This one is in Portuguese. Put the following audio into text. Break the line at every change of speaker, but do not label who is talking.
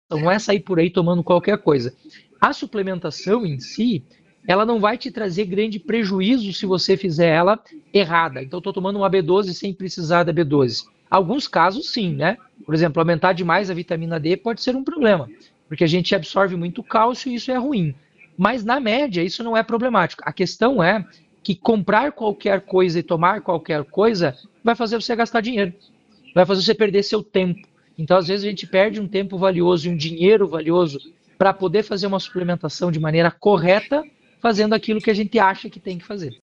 não é sair por aí tomando qualquer coisa. A suplementação em si, ela não vai te trazer grande prejuízo se você fizer ela errada. Então, estou tomando uma B12 sem precisar da B12. Alguns casos, sim, né? Por exemplo, aumentar demais a vitamina D pode ser um problema, porque a gente absorve muito cálcio e isso é ruim. Mas, na média, isso não é problemático. A questão é que comprar qualquer coisa e tomar qualquer coisa vai fazer você gastar dinheiro, vai fazer você perder seu tempo. Então, às vezes, a gente perde um tempo valioso e um dinheiro valioso para poder fazer uma suplementação de maneira correta, fazendo aquilo que a gente acha que tem que fazer.